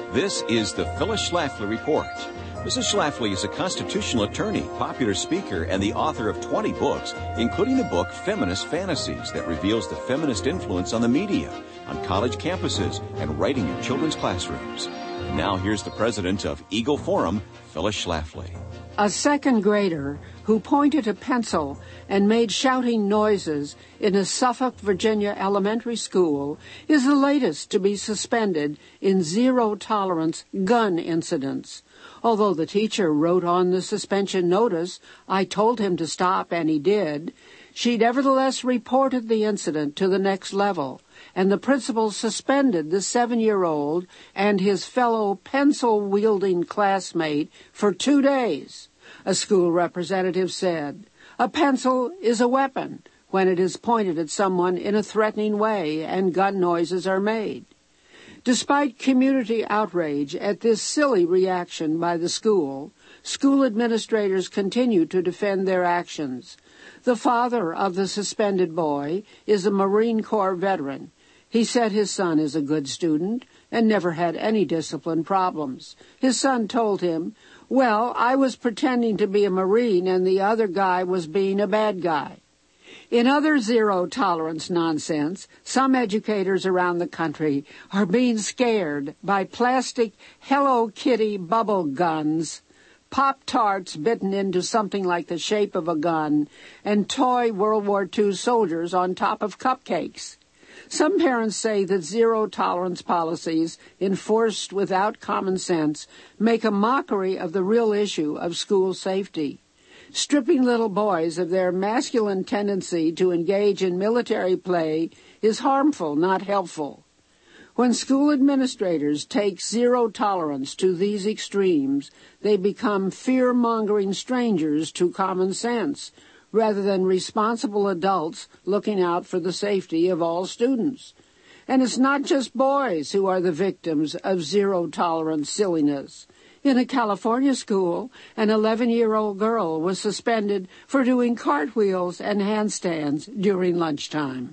This is the Phyllis Schlafly Report. Mrs. Schlafly is a constitutional attorney, popular speaker, and the author of 20 books, including the book Feminist Fantasies that reveals the feminist influence on the media, on college campuses, and right in your children's classrooms. And now here's the president of Eagle Forum, Phyllis Schlafly. A second grader who pointed a pencil and made shouting noises in a Suffolk, Virginia elementary school is the latest to be suspended in zero-tolerance gun incidents. Although the teacher wrote on the suspension notice, "I told him to stop," and he did, she nevertheless reported the incident to the next level, and the principal suspended the 7-year-old and his fellow pencil-wielding classmate for 2 days. A school representative said, "A pencil is a weapon when it is pointed at someone in a threatening way and gun noises are made." Despite community outrage at this silly reaction by the school administrators continue to defend their actions. The father of the suspended boy is a Marine Corps veteran. He said his son is a good student and never had any discipline problems. His son told him, "Well, I was pretending to be a Marine and the other guy was being a bad guy." In other zero-tolerance nonsense, some educators around the country are being scared by plastic Hello Kitty bubble guns, Pop-Tarts bitten into something like the shape of a gun, and toy World War II soldiers on top of cupcakes. Some parents say that zero-tolerance policies enforced without common sense make a mockery of the real issue of school safety. Stripping little boys of their masculine tendency to engage in military play is harmful, not helpful. When school administrators take zero tolerance to these extremes, they become fear-mongering strangers to common sense, rather than responsible adults looking out for the safety of all students. And it's not just boys who are the victims of zero-tolerance silliness. In a California school, an 11-year-old girl was suspended for doing cartwheels and handstands during lunchtime.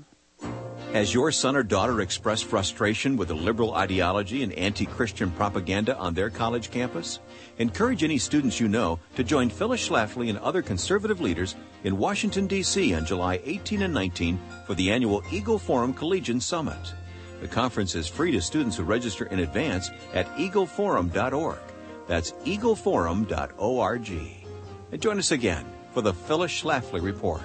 Has your son or daughter expressed frustration with the liberal ideology and anti-Christian propaganda on their college campus? Encourage any students you know to join Phyllis Schlafly and other conservative leaders in Washington, D.C. on July 18 and 19 for the annual Eagle Forum Collegian Summit. The conference is free to students who register in advance at eagleforum.org. That's eagleforum.org. And join us again for the Phyllis Schlafly Report.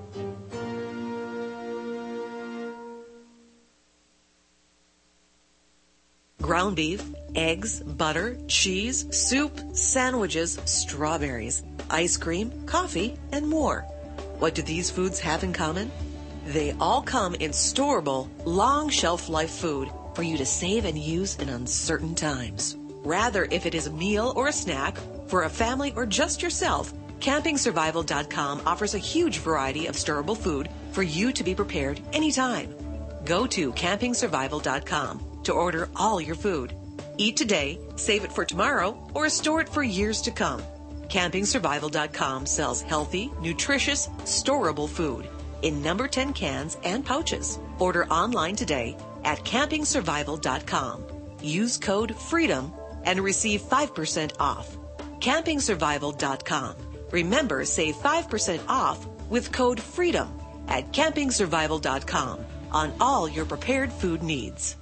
Ground beef, eggs, butter, cheese, soup, sandwiches, strawberries, ice cream, coffee, and more. What do these foods have in common? They all come in storable, long shelf life food for you to save and use in uncertain times. Rather, if it is a meal or a snack for a family or just yourself, CampingSurvival.com offers a huge variety of storable food for you to be prepared anytime. Go to CampingSurvival.com to order all your food. Eat today, save it for tomorrow, or store it for years to come. CampingSurvival.com sells healthy, nutritious, storable food in number 10 cans and pouches. Order online today at CampingSurvival.com. Use code FREEDOM and receive 5% off. CampingSurvival.com. Remember, save 5% off with code FREEDOM at CampingSurvival.com on all your prepared food needs.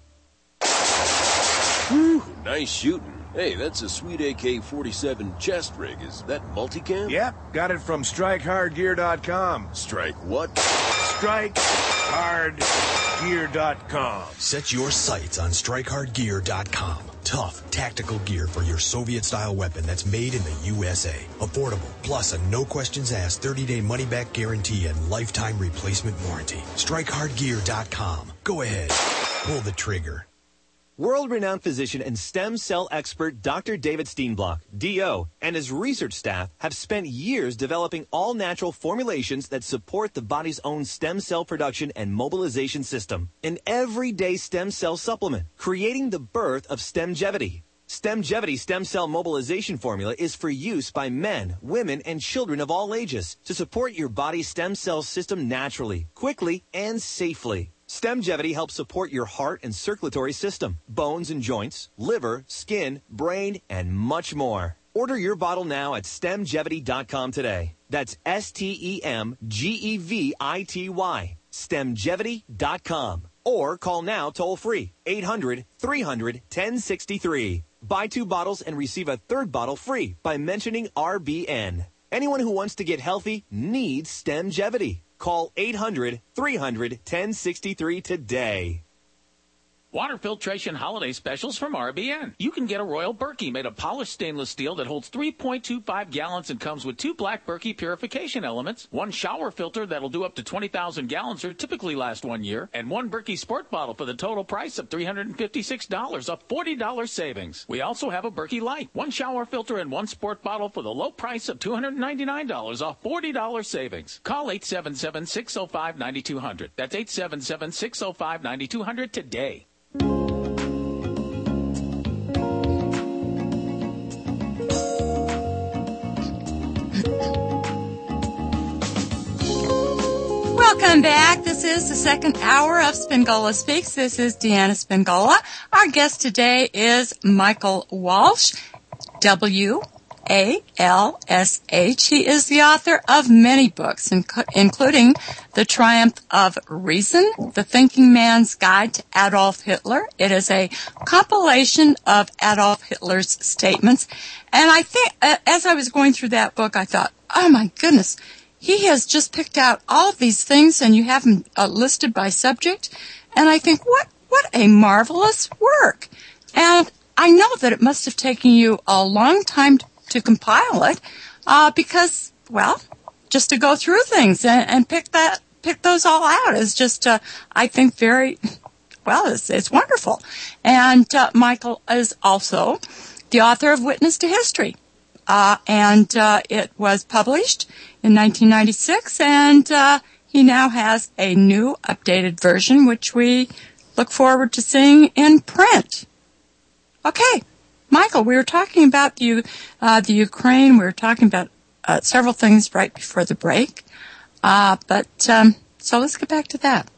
Whew, nice shooting. Hey, that's a sweet AK-47 chest rig. Is that multicam? Yep, got it from StrikeHardGear.com. Strike what? StrikeHardGear.com. Set your sights on StrikeHardGear.com. Tough, tactical gear for your Soviet-style weapon that's made in the USA. Affordable, plus a no-questions-asked 30-day money-back guarantee and lifetime replacement warranty. StrikeHardGear.com. Go ahead. Pull the trigger. World-renowned physician and stem cell expert Dr. David Steenblock, D.O., and his research staff have spent years developing all-natural formulations that support the body's own stem cell production and mobilization system. An everyday stem cell supplement, creating the birth of Stemgevity. Stemgevity stem cell mobilization formula is for use by men, women, and children of all ages to support your body's stem cell system naturally, quickly, and safely. StemGevity helps support your heart and circulatory system, bones and joints, liver, skin, brain, and much more. Order your bottle now at StemGevity.com today. That's StemGevity. StemGevity.com. Or call now toll-free, 800-300-1063. Buy 2 bottles and receive a 3rd bottle free by mentioning RBN. Anyone who wants to get healthy needs StemGevity. Call 800-300-1063 today. Water filtration holiday specials from RBN. You can get a Royal Berkey made of polished stainless steel that holds 3.25 gallons and comes with 2 black Berkey purification elements, 1 shower filter that'll do up to 20,000 gallons or typically last 1 year, and 1 Berkey Sport bottle for the total price of $356, a $40 savings. We also have a Berkey Light, 1 shower filter and 1 sport bottle for the low price of $299, a $40 savings. Call 877-605-9200. That's 877-605-9200 today. Welcome back. This is the second hour of Spingola Speaks. This is Deanna Spingola. Our guest today is Michael Walsh, W-A-L-S-H. He is the author of many books, including The Triumph of Reason, The Thinking Man's Guide to Adolf Hitler. It is a compilation of Adolf Hitler's statements. And I think, as I was going through that book, I thought, oh my goodness, he has just picked out all of these things, and you have them listed by subject. And I think, what a marvelous work. And I know that it must have taken you a long time to compile it, because, well, just to go through things and pick those all out is just, I think, very, well, it's wonderful. And Michael is also the author of Witness to History. And it was published in 1996, and he now has a new updated version, which we look forward to seeing in print. Okay, Michael, we were talking about the Ukraine. We were talking about several things right before the break, but so let's get back to that.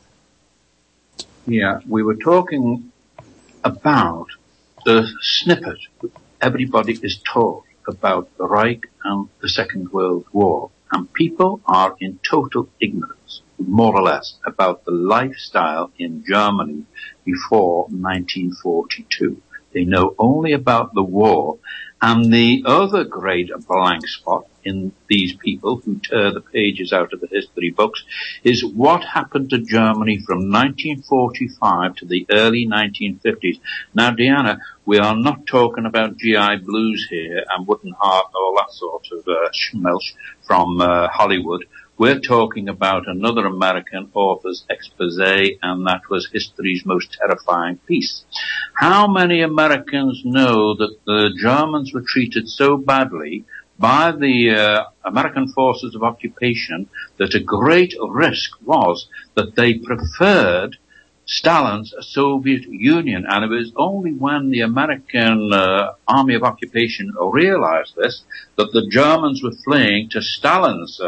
Yeah, we were talking about the snippet everybody is taught about the Reich and the Second World War, and people are in total ignorance, more or less, about the lifestyle in Germany before 1942. They know only about the war, and the other great blank spot in these people who tear the pages out of the history books is what happened to Germany from 1945 to the early 1950s. Now, Deanna, we are not talking about GI Blues here and Wooden Heart and all that sort of schmelch from Hollywood. We're talking about another American author's expose, and that was History's Most Terrifying Piece. How many Americans know that the Germans were treated so badly by the American forces of occupation that a great risk was that they preferred Stalin's Soviet Union? And it was only when the American army of occupation realized this that the Germans were fleeing to Stalin's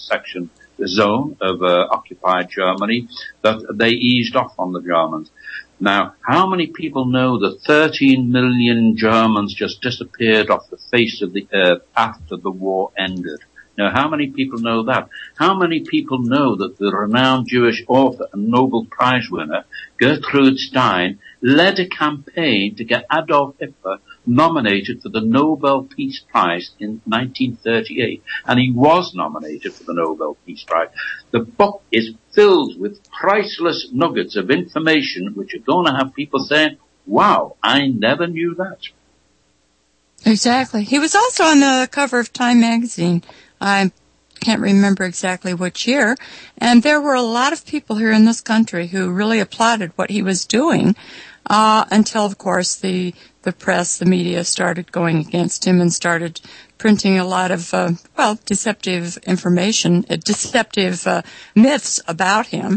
zone of occupied Germany that they eased off on the Germans. Now, how many people know that 13 million Germans just disappeared off the face of the earth after the war ended? Now, how many people know that? How many people know that the renowned Jewish author and Nobel Prize winner, Gertrude Stein, led a campaign to get Adolf Hitler nominated for the Nobel Peace Prize in 1938? And he was nominated for the Nobel Peace Prize. The book is filled with priceless nuggets of information which are going to have people saying, wow, I never knew that. Exactly. He was also on the cover of Time magazine. I can't remember exactly which year. And there were a lot of people here in this country who really applauded what he was doing, until, of course, the press, the media started going against him and started printing a lot of, deceptive information, deceptive myths about him.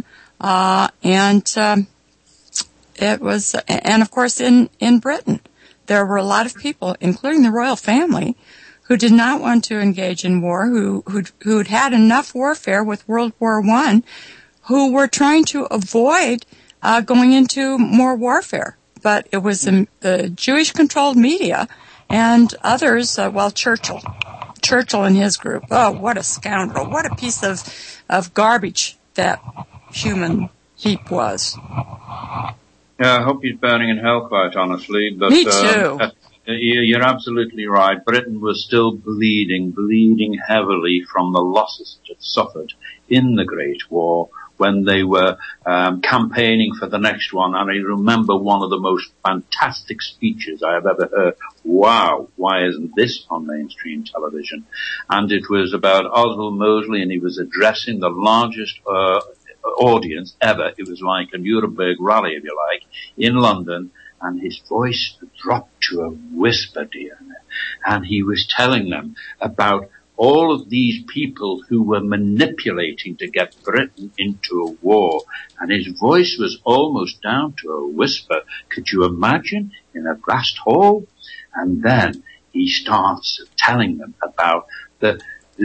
It was, and of course in Britain, there were a lot of people, including the royal family, who did not want to engage in war, who'd had enough warfare with World War I, who were trying to avoid going into more warfare. But it was the Jewish-controlled media and others, Churchill and his group. Oh, what a scoundrel. What a piece of garbage that human heap was. Yeah, I hope he's burning in hell, quite honestly. But, me too. You're absolutely right. Britain was still bleeding heavily from the losses it had suffered in the Great War when they were campaigning for the next one. And I remember one of the most fantastic speeches I have ever heard. Wow, why isn't this on mainstream television? And it was about Oswald Mosley, and he was addressing the largest audience ever. It was like a Nuremberg rally, if you like, in London. And his voice dropped to a whisper, dear. And he was telling them about all of these people who were manipulating to get Britain into a war. And his voice was almost down to a whisper. Could you imagine, in a vast hall? And then he starts telling them about the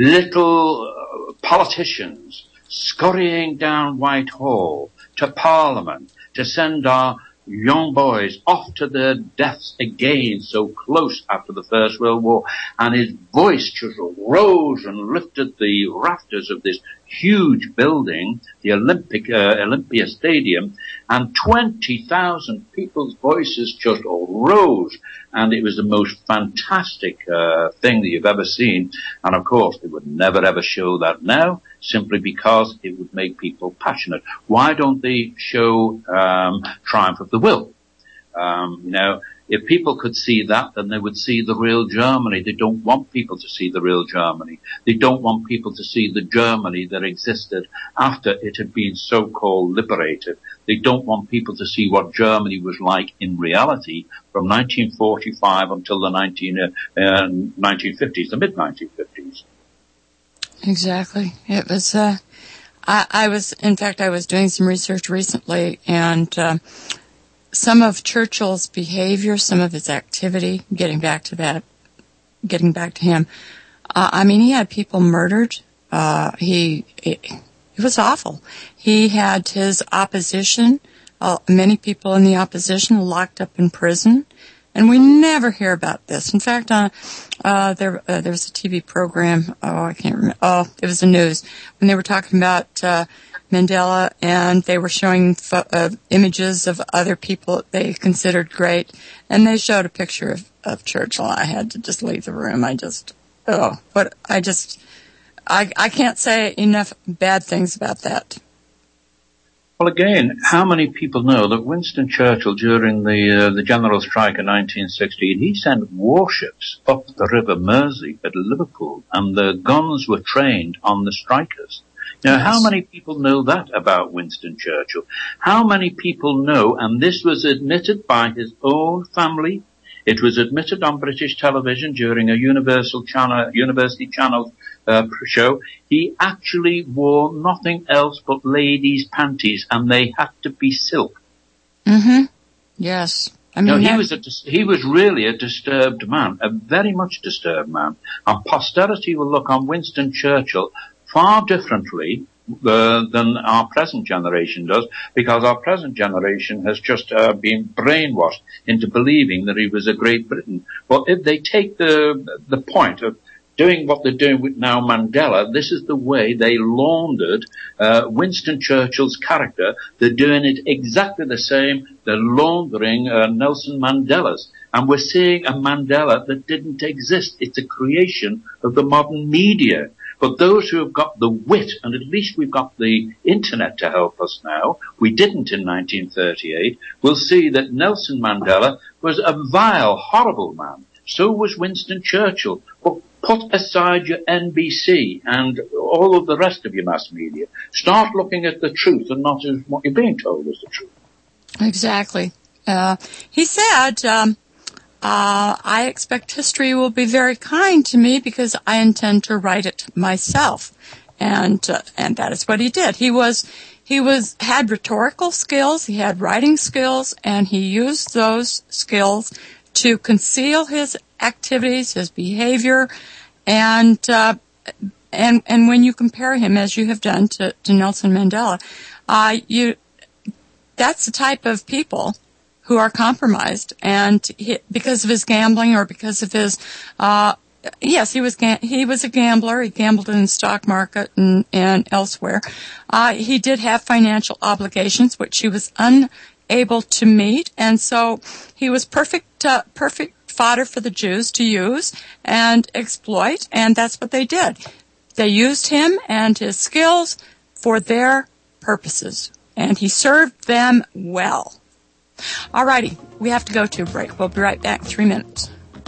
little politicians scurrying down Whitehall to Parliament to send our young boys off to their deaths again so close after the First World War. And his voice just rose and lifted the rafters of this huge building, the Olympia Stadium, and 20,000 people's voices just rose. And it was the most fantastic thing that you've ever seen. And of course, they would never ever show that now, simply because it would make people passionate. Why don't they show Triumph of the Will? If people could see that, then they would see the real Germany. They don't want people to see the real Germany. They don't want people to see the Germany that existed after it had been so-called liberated. They don't want people to see what Germany was like in reality from 1945 until the 1950s, the mid-1950s. Exactly. It was, I was doing some research recently, and some of Churchill's behavior, some of his activity, getting back to him, he had people murdered. It was awful. He had his opposition, many people in the opposition locked up in prison. And we never hear about this. In fact, there was a TV program. I can't remember. It was the news when they were talking about Mandela, and they were showing images of other people that they considered great, and they showed a picture of Churchill. I had to just leave the room. I can't say enough bad things about that. Well, again, how many people know that Winston Churchill, during the general strike in 1916, he sent warships up the River Mersey at Liverpool, and the guns were trained on the strikers. Now, yes. How many people know that about Winston Churchill? How many people know, and this was admitted by his own family, it was admitted on British television during a University Channel show, he actually wore nothing else but ladies' panties, and they had to be silk. Mm-hmm. Yes. He was really a disturbed man, a very much disturbed man. And posterity will look on Winston Churchill far differently than our present generation does, because our present generation has just been brainwashed into believing that he was a Great Britain. But if they take the point of doing what they're doing with now Mandela, this is the way they laundered Winston Churchill's character. They're doing it exactly the same. They're laundering Nelson Mandela's. And we're seeing a Mandela that didn't exist. It's a creation of the modern media. But those who have got the wit, and at least we've got the internet to help us now, we didn't in 1938, will see that Nelson Mandela was a vile, horrible man. So was Winston Churchill. But put aside your NBC and all of the rest of your mass media. Start looking at the truth and not as what you're being told is the truth. Exactly. He said, I expect history will be very kind to me because I intend to write it myself. And that is what he did. He had rhetorical skills, he had writing skills, and he used those skills to conceal his activities, his behavior, and when you compare him, as you have done, to Nelson Mandela, that's the type of people who are compromised, and because of his gambling or because of his, yes, he was a gambler. He gambled in the stock market and elsewhere. He did have financial obligations, which he was unable to meet, and so he was perfect fodder for the Jews to use and exploit, and that's what they did. They used him and his skills for their purposes, and he served them well. All righty, we have to go to a break. We'll be right back in 3 minutes.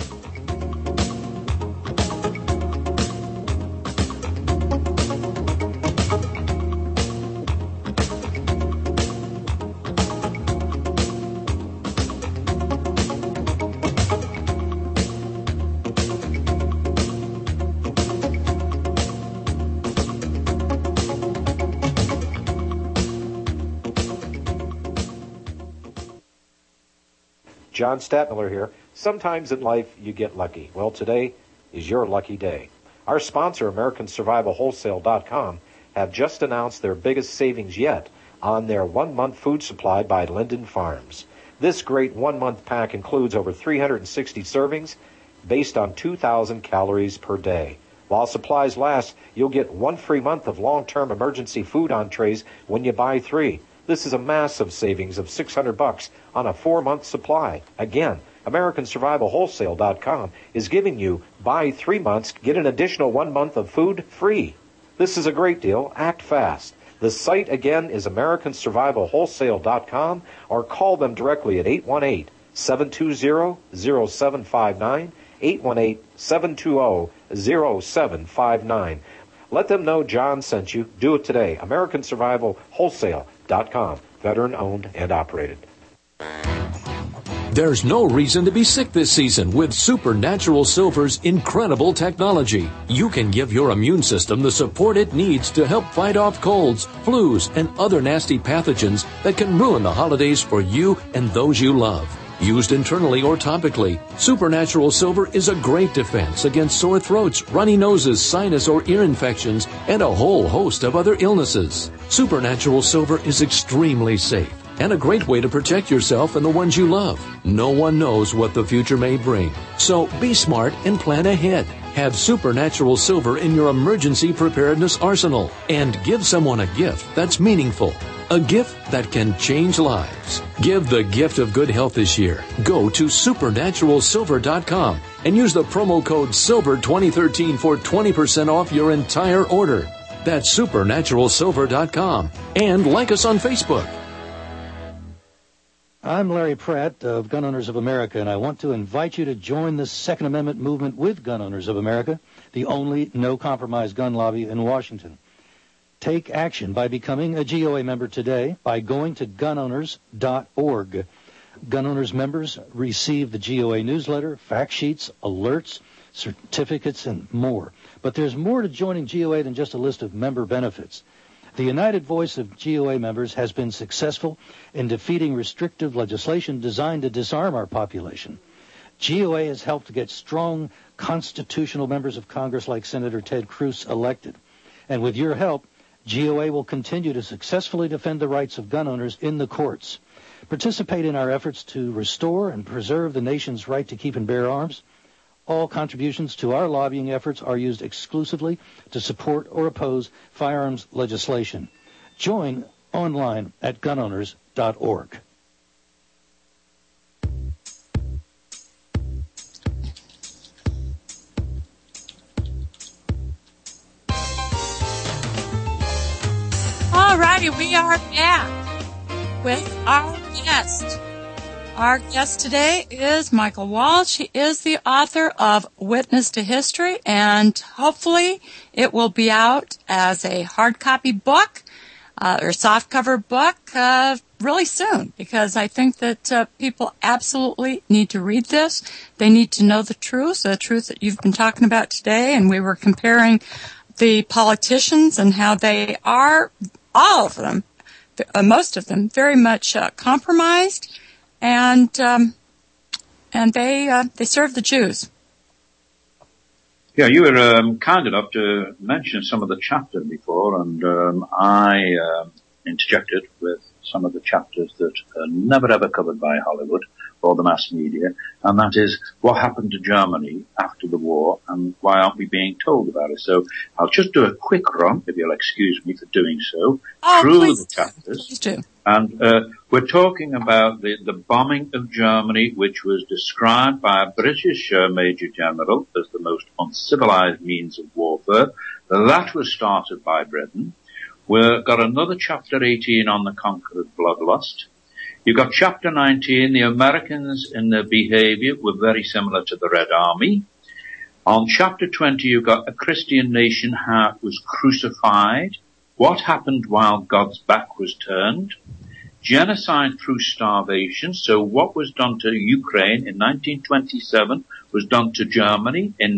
John Stadtmiller here. Sometimes in life you get lucky. Well, today is your lucky day. Our sponsor, AmericanSurvivalWholesale.com, have just announced their biggest savings yet on their 1-month food supply by Linden Farms. This great 1-month pack includes over 360 servings based on 2,000 calories per day. While supplies last, you'll get 1 free month of long-term emergency food entrees when you buy 3. This is a massive savings of $600 on a 4-month supply. Again, AmericanSurvivalWholesale.com is giving you buy 3 months, get an additional 1 month of food free. This is a great deal. Act fast. The site again is AmericanSurvivalWholesale.com, or call them directly at 818-720-0759, 818-720-0759. Let them know John sent you. Do it today. AmericanSurvivalWholesale.com. Veteran owned and operated. There's no reason to be sick this season with Supernatural Silver's incredible technology. You can give your immune system the support it needs to help fight off colds, flus, and other nasty pathogens that can ruin the holidays for you and those you love. Used internally or topically, Supernatural Silver is a great defense against sore throats, runny noses, sinus or ear infections, and a whole host of other illnesses. Supernatural Silver is extremely safe and a great way to protect yourself and the ones you love. No one knows what the future may bring, so be smart and plan ahead. Have Supernatural Silver in your emergency preparedness arsenal and give someone a gift that's meaningful. A gift that can change lives. Give the gift of good health this year. Go to supernaturalsilver.com and use the promo code SILVER2013 for 20% off your entire order. That's supernaturalsilver.com. And like us on Facebook. I'm Larry Pratt of Gun Owners of America, and I want to invite you to join the Second Amendment movement with Gun Owners of America, the only no-compromise gun lobby in Washington. Take action by becoming a GOA member today by going to gunowners.org. Gun Owners members receive the GOA newsletter, fact sheets, alerts, certificates, and more. But there's more to joining GOA than just a list of member benefits. The united voice of GOA members has been successful in defeating restrictive legislation designed to disarm our population. GOA has helped to get strong constitutional members of Congress like Senator Ted Cruz elected. And with your help, GOA will continue to successfully defend the rights of gun owners in the courts. Participate in our efforts to restore and preserve the nation's right to keep and bear arms. All contributions to our lobbying efforts are used exclusively to support or oppose firearms legislation. Join online at gunowners.org. All righty, we are back with our guest. Our guest today is Michael Walsh. He is the author of Witness to History, and hopefully it will be out as a hard copy book or softcover book really soon, because I think that people absolutely need to read this. They need to know the truth that you've been talking about today, and we were comparing the politicians and how they are, all of them, most of them, very much compromised, and they serve the Jews. Yeah, you were kind enough to mention some of the chapters before, and I interjected with some of the chapters that are never ever covered by Hollywood or the mass media, and that is what happened to Germany after the war and why aren't we being told about it. So I'll just do a quick run, if you'll excuse me for doing so, through the chapters. Please do. And we're talking about the bombing of Germany, which was described by a British Major General as the most uncivilized means of warfare. That was started by Britain. We've got another chapter 18 on the conqueror's bloodlust. You've got chapter 19, the Americans in their behavior were very similar to the Red Army. On chapter 20, you've got a Christian nation, how it was crucified. What happened while God's back was turned? Genocide through starvation. So what was done to Ukraine in 1927 was done to Germany in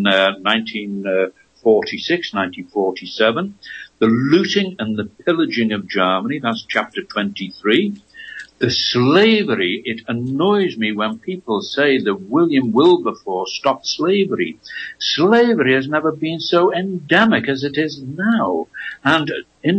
1946, 1947. The looting and the pillaging of Germany, that's chapter 23. The slavery, it annoys me when people say that William Wilberforce stopped slavery. Slavery has never been so endemic as it is now. And in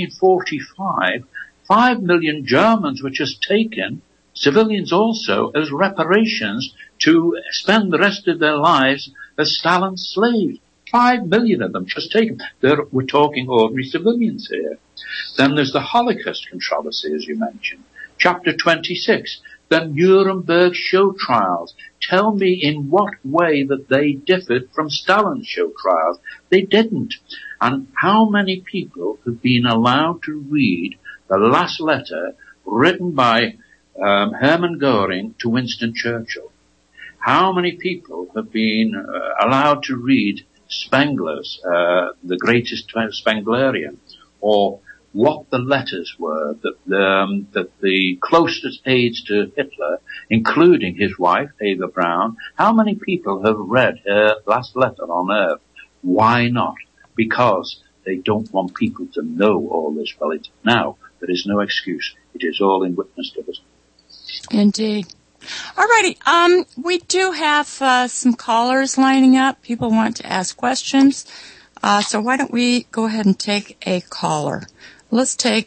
1945, 5 million Germans were just taken, civilians also, as reparations to spend the rest of their lives as Stalin's slaves. 5 million of them just taken. We're talking ordinary civilians here. Then there's the Holocaust controversy, as you mentioned. Chapter 26, the Nuremberg show trials. Tell me in what way that they differed from Stalin's show trials. They didn't. And how many people have been allowed to read the last letter written by Hermann Goering to Winston Churchill? How many people have been allowed to read Spengler's, the greatest Spenglerian, or what the letters were that the closest aides to Hitler, including his wife, Eva Braun, how many people have read her last letter on Earth? Why not? Because they don't want people to know all this. Well, now there is no excuse. It is all in witness to this. Indeed. Alrighty, we do have some callers lining up. People want to ask questions. So why don't we go ahead and take a caller? Let's take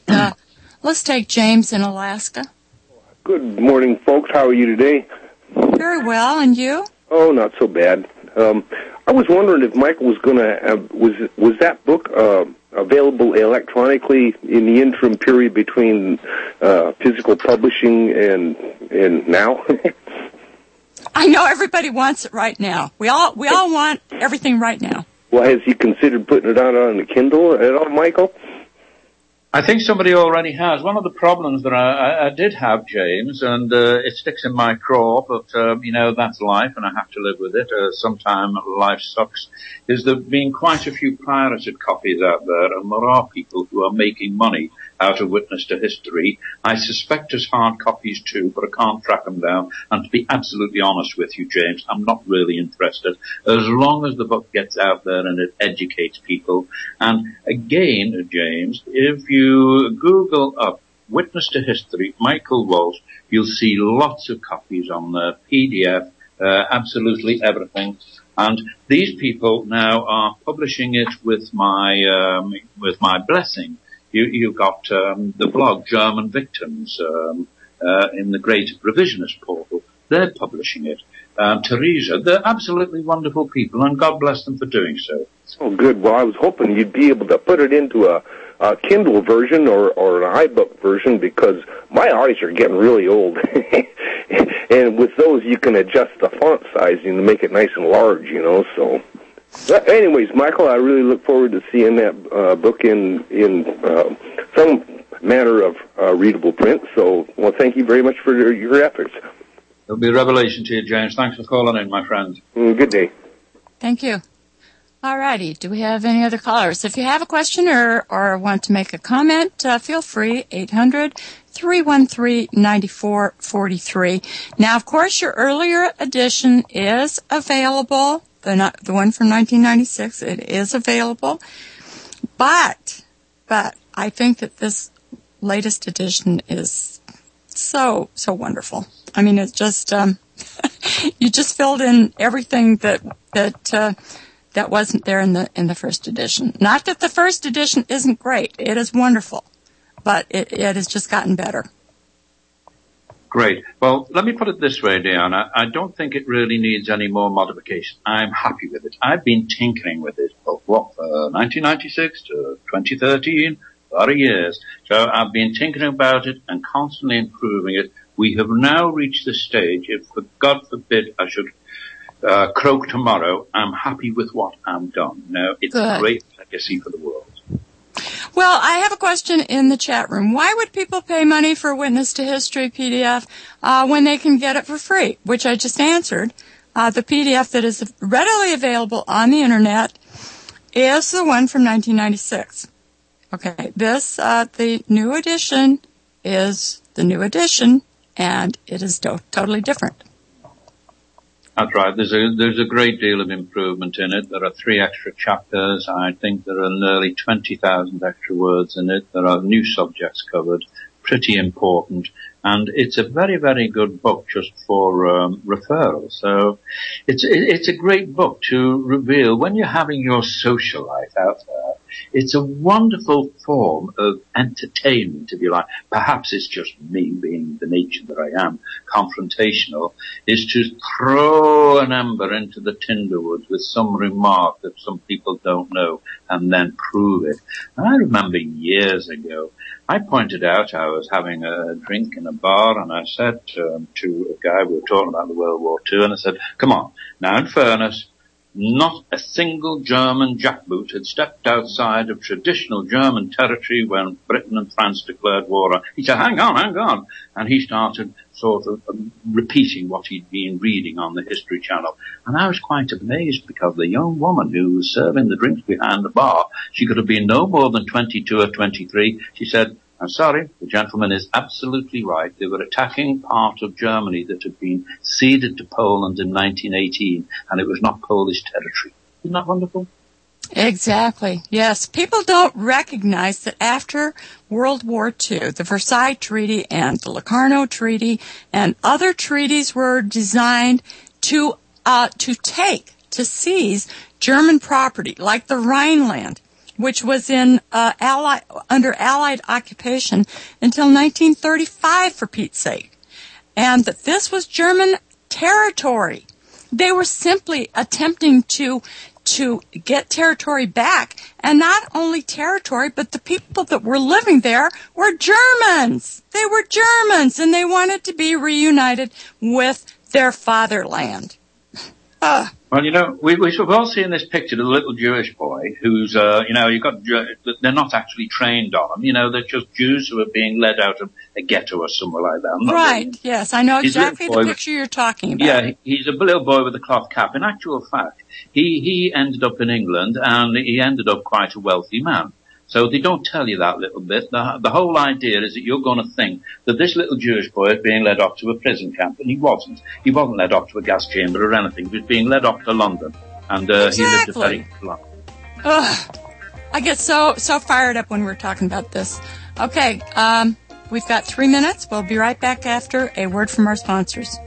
James in Alaska. Good morning, folks. How are you today? Very well, and you? Oh, not so bad. I was wondering if Michael was going to was that book available electronically in the interim period between physical publishing and now? I know everybody wants it right now. We all want everything right now. Well, has he considered putting it out on the Kindle at all, Michael? I think somebody already has. One of the problems that I did have, James, and it sticks in my craw, but that's life, and I have to live with it. Sometimes life sucks. Is there been quite a few pirated copies out there, and there are people who are making money out of Witness to History. I suspect there's hard copies too, but I can't track them down. And to be absolutely honest with you, James, I'm not really interested. As long as the book gets out there and it educates people. And again, James, if you Google up Witness to History, Michael Walsh, you'll see lots of copies on the PDF, absolutely everything. And these people now are publishing it with my blessing. You've got the blog German Victims in the Great Revisionist Portal. They're publishing it. Teresa, they're absolutely wonderful people, and God bless them for doing so. Oh, good. Well, I was hoping you'd be able to put it into a Kindle version or an iBook version, because my eyes are getting really old. And with those, you can adjust the font sizing to make it nice and large, so... But anyways, Michael, I really look forward to seeing that book in some manner of readable print. So, well, thank you very much for your efforts. It'll be a revelation to you, James. Thanks for calling in, my friend. Good day. Thank you. All righty. Do we have any other callers? If you have a question or want to make a comment, feel free, 800-313-9443. Now, of course, your earlier edition is available. The one from 1996, it is available. But I think that this latest edition is so wonderful. I mean, it's just, you just filled in everything that wasn't there in the first edition. Not that the first edition isn't great. It is wonderful. but it has just gotten better. Great. Well, let me put it this way, Deanna. I don't think it really needs any more modification. I'm happy with it. I've been tinkering with it for 1996 to 2013, a lot of years. So I've been tinkering about it and constantly improving it. We have now reached the stage, if God forbid I should croak tomorrow, I'm happy with what I've done. Now, it's a great legacy for the world. Well, I have a question in the chat room. Why would people pay money for Witness to History PDF when they can get it for free? Which I just answered. The PDF that is readily available on the Internet is the one from 1996. Okay, this, the new edition is the new edition, and it is totally different. That's right. There's a great deal of improvement in it. There are 3 extra chapters. I think there are nearly 20,000 extra words in it. There are new subjects covered, pretty important. And it's a very, very good book just for referral. So it's a great book to reveal when you're having your social life out there. It's a wonderful form of entertainment, if you like. Perhaps it's just me, being the nature that I am, confrontational, is to throw an ember into the tinderwood with some remark that some people don't know and then prove it. And I remember years ago, I pointed out I was having a drink in a bar, and I said to a guy, we were talking about the World War II, and I said, come on, now in fairness, not a single German jackboot had stepped outside of traditional German territory when Britain and France declared war. He said, hang on. And he started sort of repeating what he'd been reading on the History Channel. And I was quite amazed because the young woman who was serving the drinks behind the bar, she could have been no more than 22 or 23. She said, I'm sorry, the gentleman is absolutely right. They were attacking part of Germany that had been ceded to Poland in 1918, and it was not Polish territory. Isn't that wonderful? Exactly. Yes. People don't recognize that after World War II, the Versailles Treaty and the Locarno Treaty and other treaties were designed to seize German property, like the Rhineland, which was in under Allied occupation until 1935, for Pete's sake. And that this was German territory. They were simply attempting to get territory back, and not only territory, but the people that were living there were Germans. They were Germans, and they wanted to be reunited with their fatherland. Well, we've all seen this picture of the little Jewish boy who's, they're not actually trained on them. They're just Jews who are being led out of a ghetto or somewhere like that. Right, yes, I know exactly the picture you're talking about. Yeah, he's a little boy with a cloth cap. In actual fact, he ended up in England, and he ended up quite a wealthy man. So they don't tell you that little bit. The whole idea is that you're going to think that this little Jewish boy is being led off to a prison camp, and he wasn't. He wasn't led off to a gas chamber or anything. He was being led off to London, and exactly. He lived a very long life. I get so fired up when we're talking about this. Okay, we've got 3 minutes. We'll be right back after a word from our sponsors.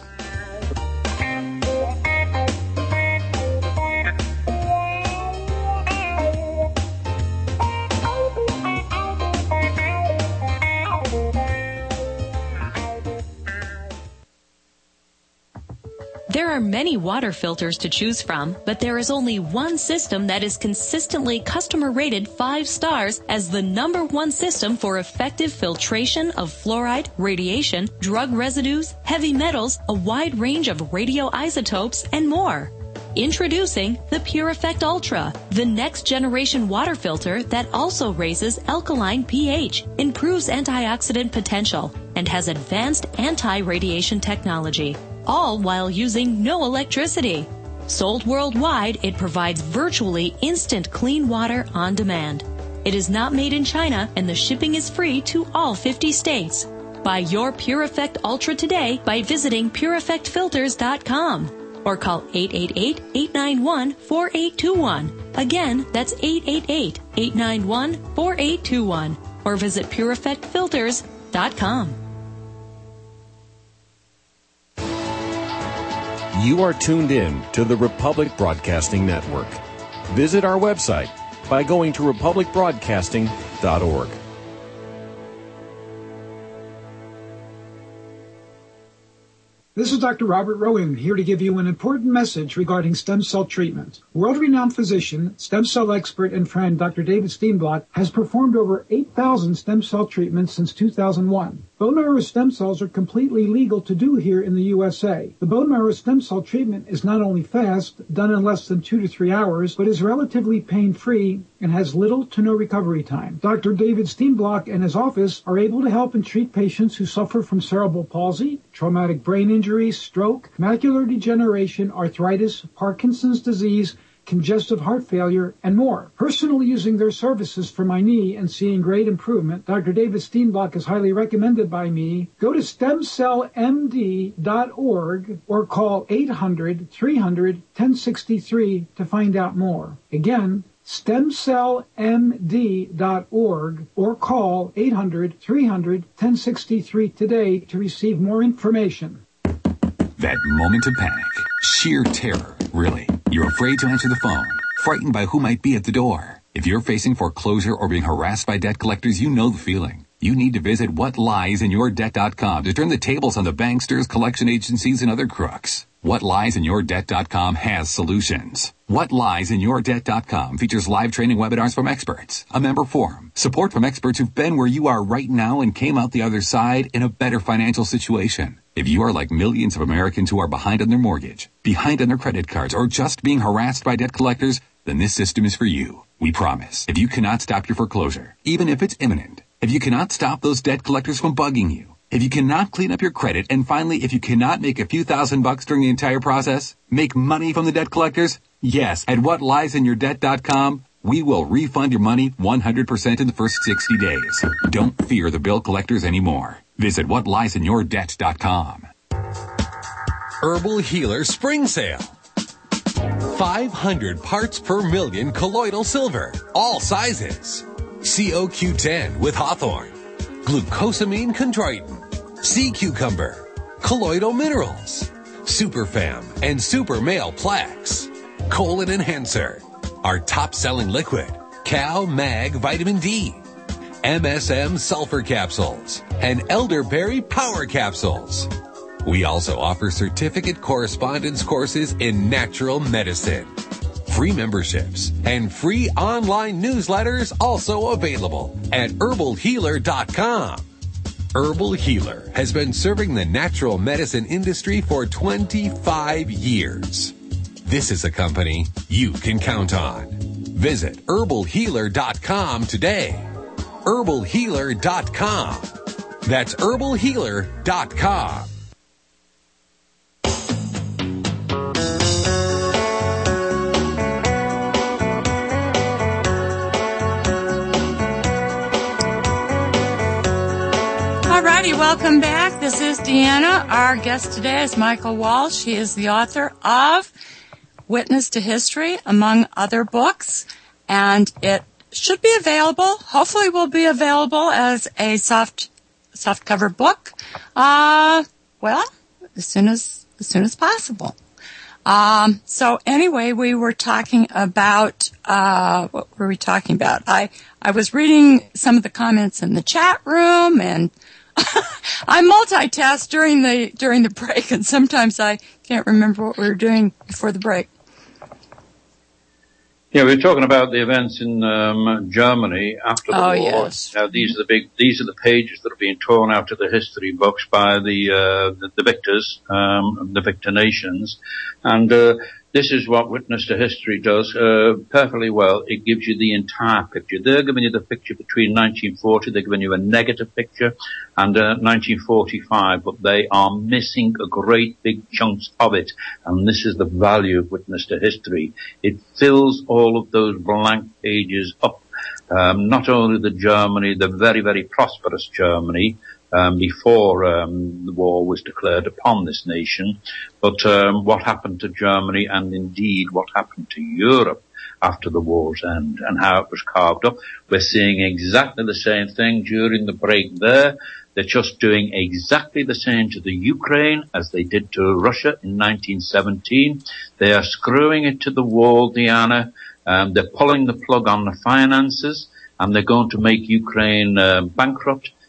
There are many water filters to choose from, but there is only one system that is consistently customer rated 5 stars as the #1 system for effective filtration of fluoride, radiation, drug residues, heavy metals, a wide range of radioisotopes, and more. Introducing the Pure Effect Ultra, the next generation water filter that also raises alkaline pH, improves antioxidant potential, and has advanced anti-radiation technology, all while using no electricity. Sold worldwide, it provides virtually instant clean water on demand. It is not made in China, and the shipping is free to all 50 states. Buy your Pure Effect Ultra today by visiting PureEffectFilters.com or call 888-891-4821. Again, that's 888-891-4821 or visit PureEffectFilters.com. You are tuned in to the Republic Broadcasting Network. Visit our website by going to republicbroadcasting.org. This is Dr. Robert Rowan here to give you an important message regarding stem cell treatment. World-renowned physician, stem cell expert, and friend Dr. David Steenblock has performed over 8,000 stem cell treatments since 2001. Bone marrow stem cells are completely legal to do here in the USA. The bone marrow stem cell treatment is not only fast, done in less than 2 to 3 hours, but is relatively pain-free and has little to no recovery time. Dr. David Steenblock and his office are able to help and treat patients who suffer from cerebral palsy, traumatic brain injury, stroke, macular degeneration, arthritis, Parkinson's disease, congestive heart failure, and more. Personally using their services for my knee and seeing great improvement, Dr. David Steenblock is highly recommended by me. Go to stemcellmd.org or call 800-300-1063 to find out more. Again, stemcellmd.org or call 800-300-1063 today to receive more information. That moment of panic, sheer terror, really. You're afraid to answer the phone, frightened by who might be at the door. If you're facing foreclosure or being harassed by debt collectors, you know the feeling. You need to visit whatliesInYourDebt.com to turn the tables on the banksters, collection agencies, and other crooks. WhatLiesInYourDebt.com has solutions. WhatLiesInYourDebt.com features live training webinars from experts, a member forum, support from experts who've been where you are right now and came out the other side in a better financial situation. If you are like millions of Americans who are behind on their mortgage, behind on their credit cards, or just being harassed by debt collectors, then this system is for you. We promise. If you cannot stop your foreclosure, even if it's imminent, if you cannot stop those debt collectors from bugging you, if you cannot clean up your credit, and finally, if you cannot make a few $1,000s during the entire process, make money from the debt collectors, yes, at WhatLiesInYourDebt.com, we will refund your money 100% in the first 60 days. Don't fear the bill collectors anymore. Visit WhatLiesInYourDebt.com. Herbal Healer Spring Sale. 500 parts per million colloidal silver, all sizes. COQ10 with hawthorn, glucosamine chondroitin, sea cucumber, colloidal minerals, superfam and super male plaques, colon enhancer, our top-selling liquid, Cal Mag Vitamin D, MSM sulfur capsules, and elderberry power capsules. We also offer certificate correspondence courses in natural medicine. Free memberships and free online newsletters also available at herbalhealer.com. Herbal Healer has been serving the natural medicine industry for 25 years. This is a company you can count on. Visit herbalhealer.com today. herbalhealer.com. That's herbalhealer.com. Alrighty, welcome back. This is Deanna. Our guest today is Michael Walsh. He is the author of Witness to History, among other books, and it should be available, hopefully will be available as a soft cover book, as soon as possible. So anyway, we were talking about, what were we talking about? I was reading some of the comments in the chat room, and I multitask during the break, and sometimes I can't remember what we were doing before the break. Yeah, we were talking about the events in Germany after the war. Yes. Now, these are the pages that are being torn out of the history books by the victors, the victor nations, and this is what Witness to History does perfectly well. It gives you the entire picture. They're giving you the picture between 1940, they're giving you a negative picture, and 1945, but they are missing a great big chunks of it, and this is the value of Witness to History. It fills all of those blank pages up. Not only the Germany, the very, very prosperous Germany, before the war was declared upon this nation, but what happened to Germany, and indeed what happened to Europe after the war's end, and how it was carved up. We're seeing exactly the same thing during the break there. They're just doing exactly the same to the Ukraine as they did to Russia in 1917. They are screwing it to the wall, Diana. They're pulling the plug on the finances, and they're going to make Ukraine bankrupt.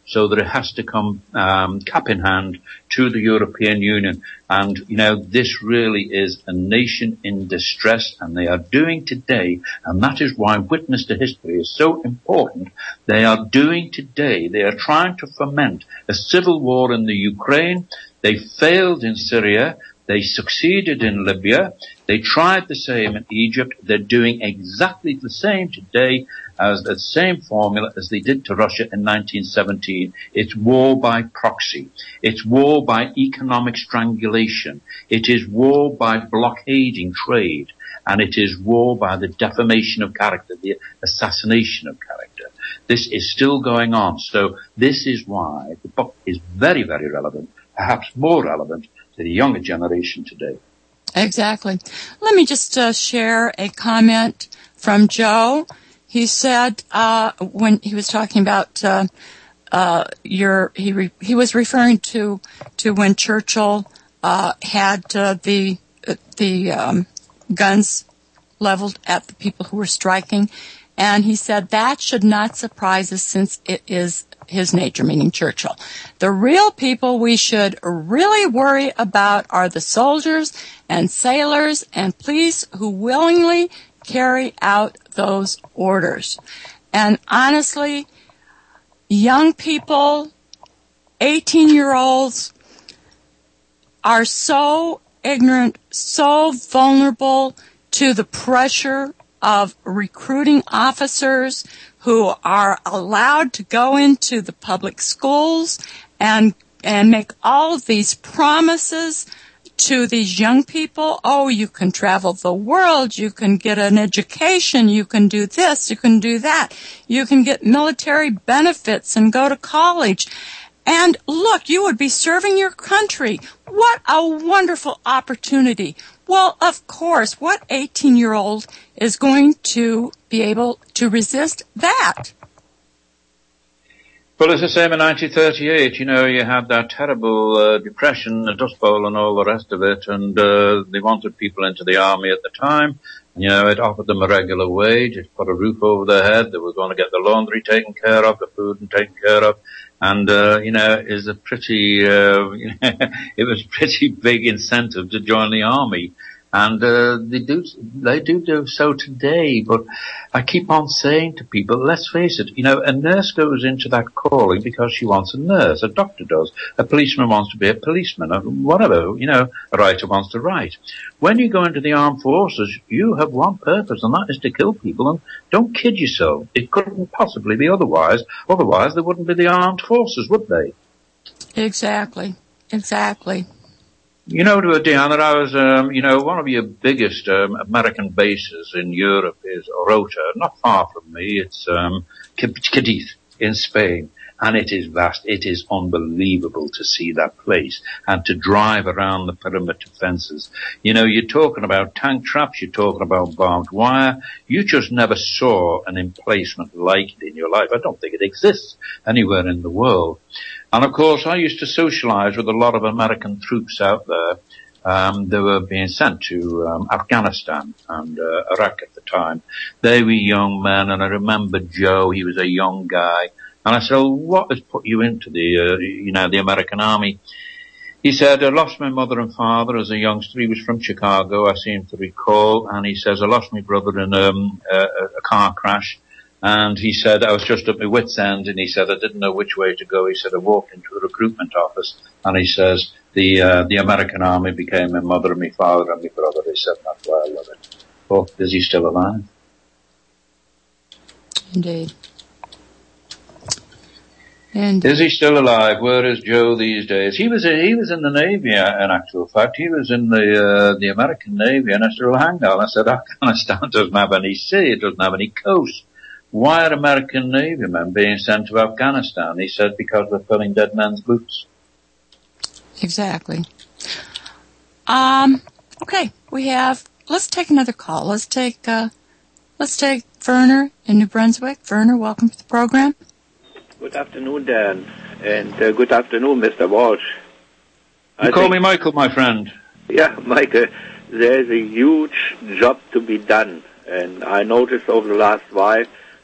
so that it has to come cap in hand to the European Union. And, this really is a nation in distress, and they are doing today, and that is why Witness to History is so important. They are trying to foment a civil war in the Ukraine. They failed in Syria. They succeeded in Libya. They tried the same in Egypt. They're doing exactly the same today as the same formula as they did to Russia in 1917. It's war by proxy. It's war by economic strangulation. It is war by blockading trade. And it is war by the defamation of character, the assassination of character. This is still going on. So this is why the book is very, very relevant, perhaps more relevant to the younger generation today. Exactly. Let me just share a comment from Joe. He said when he was talking about he was referring to when Churchill had the guns leveled at the people who were striking, and he said that should not surprise us since it is his nature, meaning Churchill. The real people we should really worry about are the soldiers and sailors and police who willingly carry out those orders. And honestly, young people, 18-year-olds, are so ignorant, so vulnerable to the pressure of recruiting officers who are allowed to go into the public schools and make all of these promises to these young people. Oh, you can travel the world, you can get an education, you can do this, you can do that, you can get military benefits and go to college. And look, you would be serving your country. What a wonderful opportunity. Well, of course, what 18-year-old is going to be able to resist that? Well, it's the same in 1938. You had that terrible depression, the Dust Bowl and all the rest of it, and they wanted people into the army at the time. It offered them a regular wage, it put a roof over their head, they were going to get the laundry taken care of, the food taken care of, and, it was a pretty, it was a pretty big incentive to join the army. And they do so today, but I keep on saying to people, let's face it, a nurse goes into that calling because she wants a nurse, a doctor does, a policeman wants to be a policeman, whatever, a writer wants to write. When you go into the armed forces, you have one purpose, and that is to kill people, and don't kid yourself, it couldn't possibly be otherwise there wouldn't be the armed forces, would they? Exactly. Deanna, I was, one of your biggest American bases in Europe is Orota, not far from me. It's Cadiz in Spain, and it is vast. It is unbelievable to see that place and to drive around the perimeter fences. You're talking about tank traps, you're talking about barbed wire. You just never saw an emplacement like it in your life. I don't think it exists anywhere in the world. And of course, I used to socialize with a lot of American troops out there. They were being sent to Afghanistan and Iraq at the time. They were young men, and I remember Joe, he was a young guy. And I said, well, what has put you into the American Army? He said, I lost my mother and father as a youngster. He was from Chicago, I seem to recall. And he says, I lost my brother in a car crash. And he said, I was just at my wit's end, and he said, I didn't know which way to go. He said, I walked into a recruitment office, and he says, the American Army became my mother and my father and my brother. He said, that's why I love it. Well, is he still alive? Indeed. Is he still alive? Where is Joe these days? He was in the Navy, in actual fact. He was in the American Navy, and I said, well, hang on. I said, Afghanistan doesn't have any sea, it doesn't have any coast. Why are American Navy men being sent to Afghanistan? He said, because we're filling dead men's boots. Exactly. Okay, let's take another call. Let's take Werner in New Brunswick. Werner, welcome to the program. Good afternoon, Dan, and good afternoon, Mr. Walsh. You call me Michael, my friend. Yeah, Michael, there's a huge job to be done, and I noticed over the last while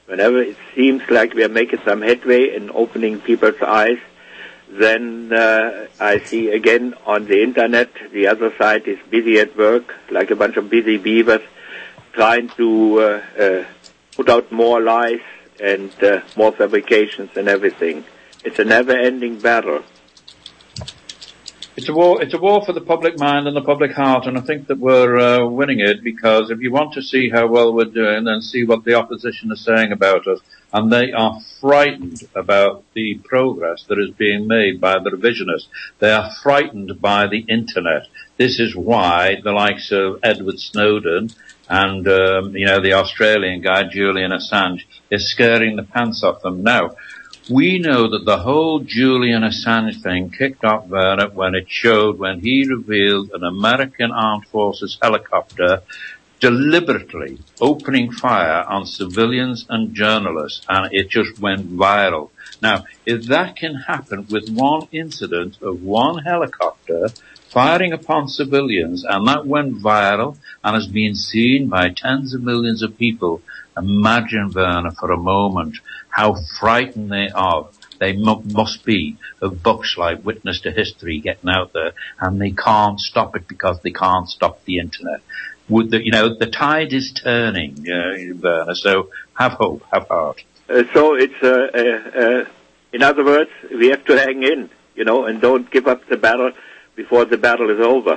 Whenever it seems like we are making some headway in opening people's eyes, then I see again on the internet the other side is busy at work, like a bunch of busy beavers, trying to put out more lies and more fabrications and everything. It's a never-ending battle. It's a war for the public mind and the public heart, and I think that we're winning it, because if you want to see how well we're doing, then see what the opposition is saying about us. And they are frightened about the progress that is being made by the revisionists. They are frightened by the internet. This is why the likes of Edward Snowden and, the Australian guy, Julian Assange, is scaring the pants off them. Now, we know that the whole Julian Assange thing kicked off, Werner, when he revealed an American Armed Forces helicopter deliberately opening fire on civilians and journalists, and it just went viral. Now, if that can happen with one incident of one helicopter firing upon civilians, and that went viral and has been seen by tens of millions of people, imagine, Werner, for a moment, how frightened they must be of books like Witness to History getting out there, and they can't stop it because they can't stop the internet. The tide is turning, Werner, so have hope, have heart. So it's, in other words, we have to hang in, and don't give up the battle before the battle is over.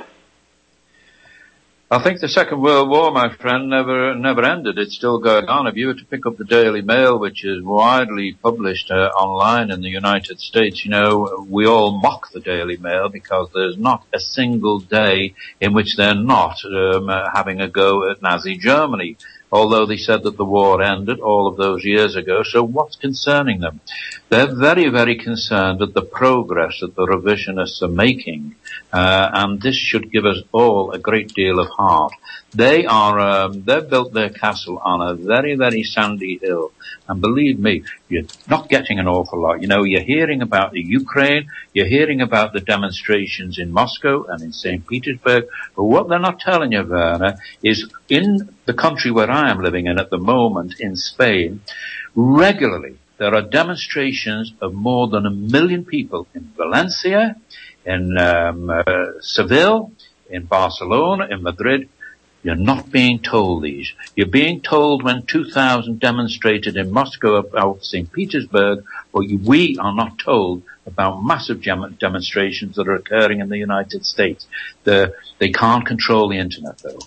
I think the Second World War, my friend, never ended. It's still going on. If you were to pick up the Daily Mail, which is widely published online in the United States, we all mock the Daily Mail because there's not a single day in which they're not having a go at Nazi Germany, although they said that the war ended all of those years ago. So what's concerning them? They're very, very concerned at the progress that the revisionists are making, and this should give us all a great deal of heart. They've built their castle on a very, very sandy hill, and believe me, you're not getting an awful lot. You're hearing about the Ukraine, you're hearing about the demonstrations in Moscow and in St. Petersburg, but what they're not telling you, Werner, is in the country where I am living in at the moment, in Spain, regularly there are demonstrations of more than 1 million people in Valencia, in Seville, in Barcelona, in Madrid. You're not being told these. You're being told when 2,000 demonstrated in Moscow about St. Petersburg, but we are not told about massive demonstrations that are occurring in the United States. They can't control the internet, though.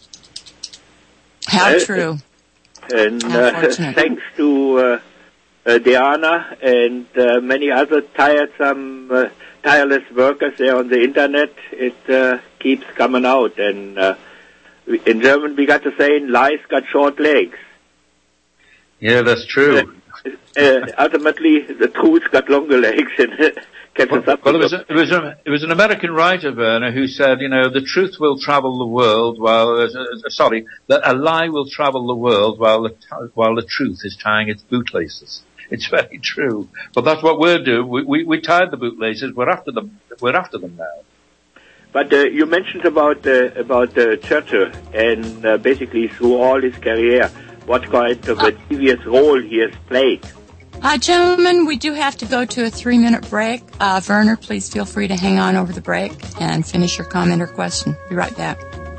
How true. And thanks to Diana and many other tireless workers there on the internet, it keeps coming out. And in German we got the saying, lies got short legs. Yeah, that's true. Ultimately, the truth got longer legs and kept us up. Well, it was an American writer, Werner, who said, the truth will travel the world that a lie will travel the world while the truth is tying its bootlaces. It's very true. But that's what we're doing. We tied the bootlaces. We're after them now. But you mentioned about Churchill, and basically through all his career, what kind of a devious role he has played. Gentlemen, we do have to go to a 3-minute break. Werner, please feel free to hang on over the break and finish your comment or question. Be right back.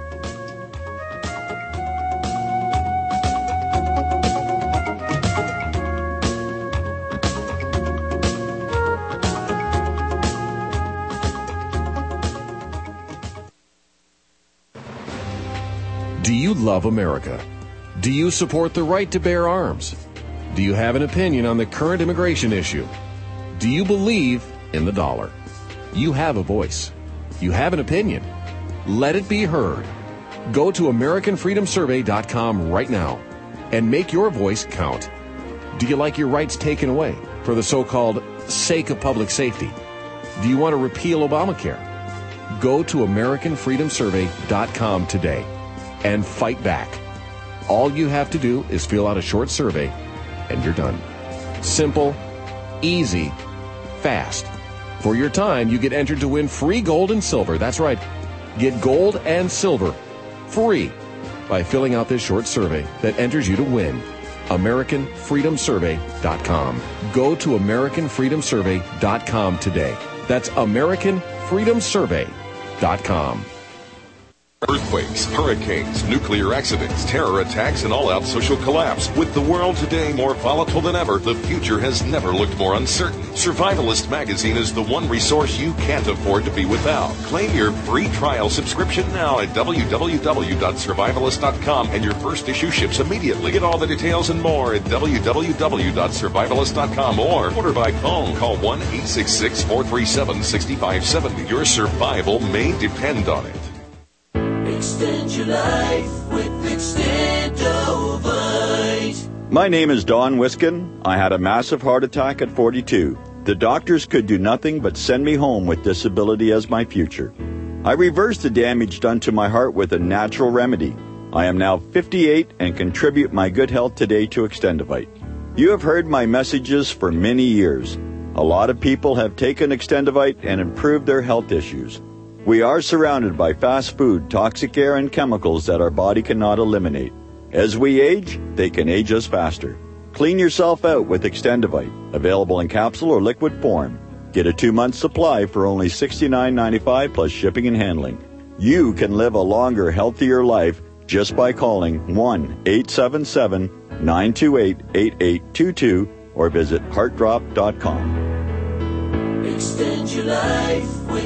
Do you love America? Do you support the right to bear arms? Do you have an opinion on the current immigration issue? Do you believe in the dollar? You have a voice. You have an opinion. Let it be heard. Go to AmericanFreedomSurvey.com right now and make your voice count. Do you like your rights taken away for the so-called sake of public safety? Do you want to repeal Obamacare? Go to AmericanFreedomSurvey.com today and fight back. All you have to do is fill out a short survey and you're done. Simple, easy, fast. For your time, you get entered to win free gold and silver. That's right. Get gold and silver free by filling out this short survey that enters you to win. AmericanFreedomSurvey.com. Go to AmericanFreedomSurvey.com today. That's AmericanFreedomSurvey.com. Earthquakes, hurricanes, nuclear accidents, terror attacks, and all-out social collapse. With the world today more volatile than ever, the future has never looked more uncertain. Survivalist magazine is the one resource you can't afford to be without. Claim your free trial subscription now at www.survivalist.com, and your first issue ships immediately. Get all the details and more at www.survivalist.com or order by phone. Call 1-866-437-6570. Your survival may depend on it. Extend your life with Extendovite. My name is Don Wiskin. I had a massive heart attack at 42. The doctors could do nothing but send me home with disability as my future. I reversed the damage done to my heart with a natural remedy. I am now 58 and contribute my good health today to Extendovite. You have heard my messages for many years. A lot of people have taken Extendovite and improved their health issues. We are surrounded by fast food, toxic air, and chemicals that our body cannot eliminate. As we age, they can age us faster. Clean yourself out with Extendovite, available in capsule or liquid form. Get a 2-month supply for only $69.95 plus shipping and handling. You can live a longer, healthier life just by calling 1-877-928-8822 or visit heartdrop.com. Extend your life with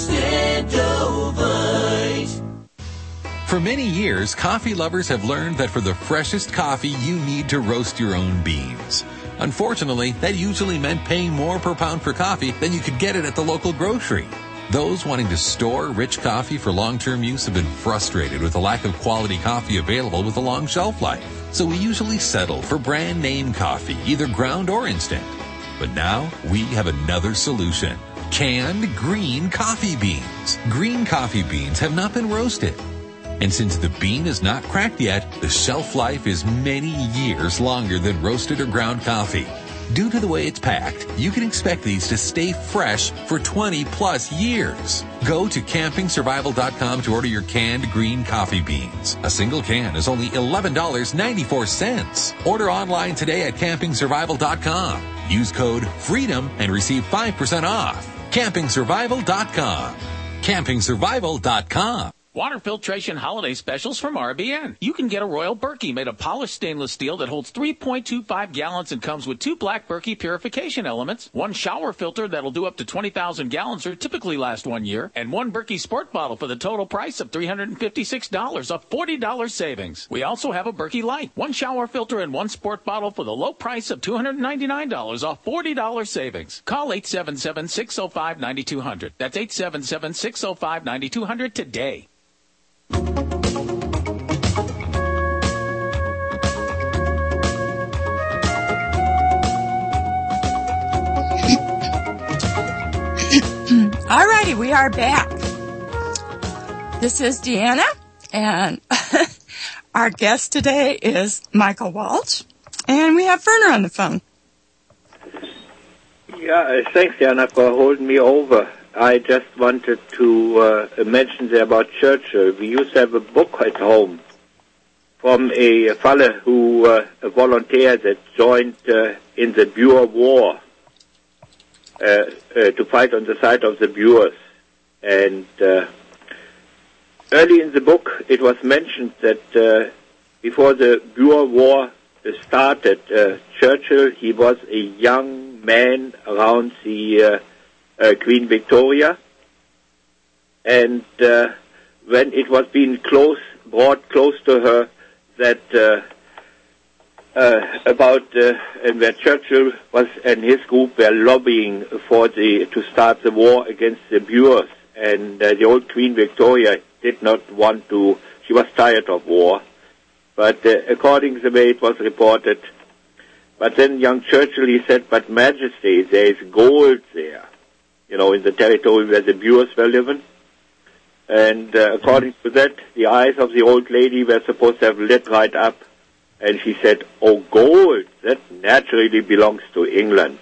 Extendovite. For many years, coffee lovers have learned that for the freshest coffee, you need to roast your own beans. Unfortunately, that usually meant paying more per pound for coffee than you could get it at the local grocery. Those wanting to store rich coffee for long-term use have been frustrated with the lack of quality coffee available with a long shelf life. So we usually settle for brand name coffee, either ground or instant. But now we have another solution. Canned green coffee beans. Green coffee beans have not been roasted. And since the bean is not cracked yet, the shelf life is many years longer than roasted or ground coffee. Due to the way it's packed, you can expect these to stay fresh for 20 plus years. Go to campingsurvival.com to order your canned green coffee beans. A single can is only $11.94. Order online today at campingsurvival.com. Use code FREEDOM and receive 5% off. campingsurvival.com. campingsurvival.com. Water filtration holiday specials from RBN. You can get a Royal Berkey made of polished stainless steel that holds 3.25 gallons and comes with 2 black Berkey purification elements, 1 shower filter that'll do up to 20,000 gallons or typically last 1 year, and 1 Berkey Sport bottle for the total price of $356, a $40 savings. We also have a Berkey Light, 1 shower filter and 1 sport bottle for the low price of $299, a $40 savings. Call 877-605-9200. That's 877-605-9200 today. Alrighty, we are back. This is Deanna, and our guest today is Michael Walsh, and we have Werner on the phone. Yeah, thanks, Deanna, for holding me over. I just wanted to mention there about Churchill. We used to have a book at home from a fellow who, a volunteer that joined in the Boer War to fight on the side of the Boers. And early in the book, it was mentioned that before the Boer War started, Churchill, he was a young man around the Queen Victoria, and when it was being brought close to her that and where Churchill was and his group were lobbying for to start the war against the Boers, and the old Queen Victoria did not want to. She was tired of war, but according to the way it was reported. But then young Churchill, he said, "But Majesty, there is gold there, you know, in the territory where the Boers were living." And according to that, the eyes of the old lady were supposed to have lit right up. And she said, "Oh, gold, that naturally belongs to England."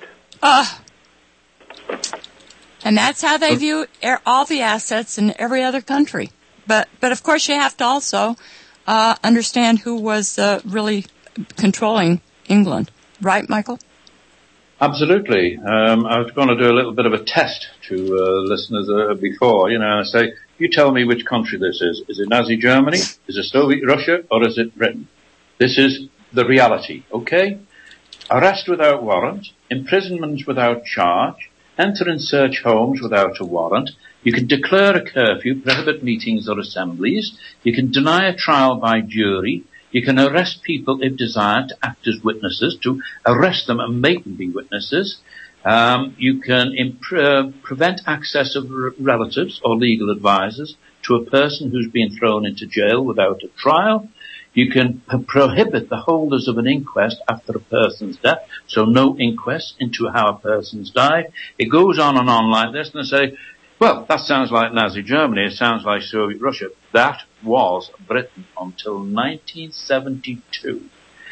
And that's how they view all the assets in every other country. But of course, you have to also understand who was really controlling England. Right, Michael? Absolutely. I was going to do a little bit of a test to listeners before, and I say, you tell me which country this is. Is it Nazi Germany? Is it Soviet Russia? Or is it Britain? This is the reality, okay? Arrest without warrant, imprisonment without charge, enter and search homes without a warrant. You can declare a curfew, prohibit meetings or assemblies. You can deny a trial by jury. You can arrest people if desired to act as witnesses, to arrest them and make them be witnesses. You can prevent access of relatives or legal advisors to a person who's been thrown into jail without a trial. You can prohibit the holders of an inquest after a person's death, so no inquest into how a person's died. It goes on and on like this, and I say, well, that sounds like Nazi Germany, it sounds like Soviet Russia. That was Britain until 1972.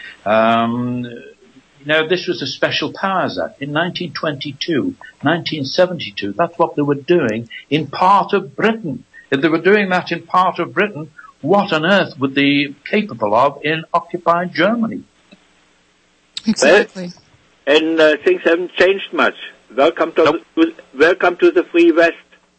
This was a Special Powers Act in 1922, 1972. That's what they were doing in part of Britain. If they were doing that in part of Britain, what on earth would they be capable of in occupied Germany? Exactly. And things haven't changed much. Welcome to the free West.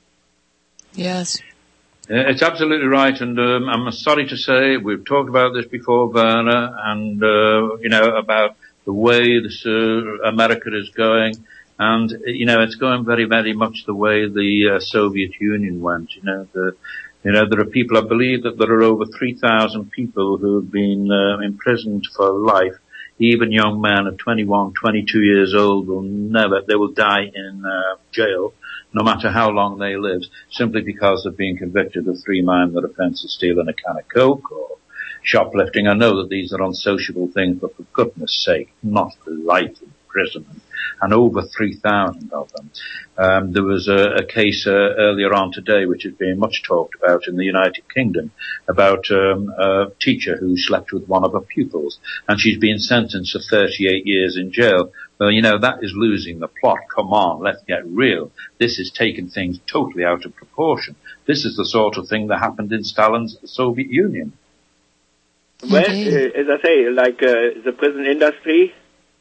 Yes. It's absolutely right, and I'm sorry to say we've talked about this before, Werner, and about the way America is going, and it's going very, very much the way the Soviet Union went. There are people, I believe that there are over 3,000 people who have been imprisoned for life. Even young men at 21, 22 years old they will die in jail, no matter how long they live, simply because they've been convicted of 3 minor offences, stealing a can of Coke or shoplifting. I know that these are unsociable things, but for goodness sake, not life imprisonment. And over 3,000 of them. There was a case earlier on today, which is being much talked about in the United Kingdom, about a teacher who slept with one of her pupils, and she's been sentenced to 38 years in jail. Well, that is losing the plot. Come on, let's get real. This is taking things totally out of proportion. This is the sort of thing that happened in Stalin's Soviet Union. Well, as I say, like the prison industry,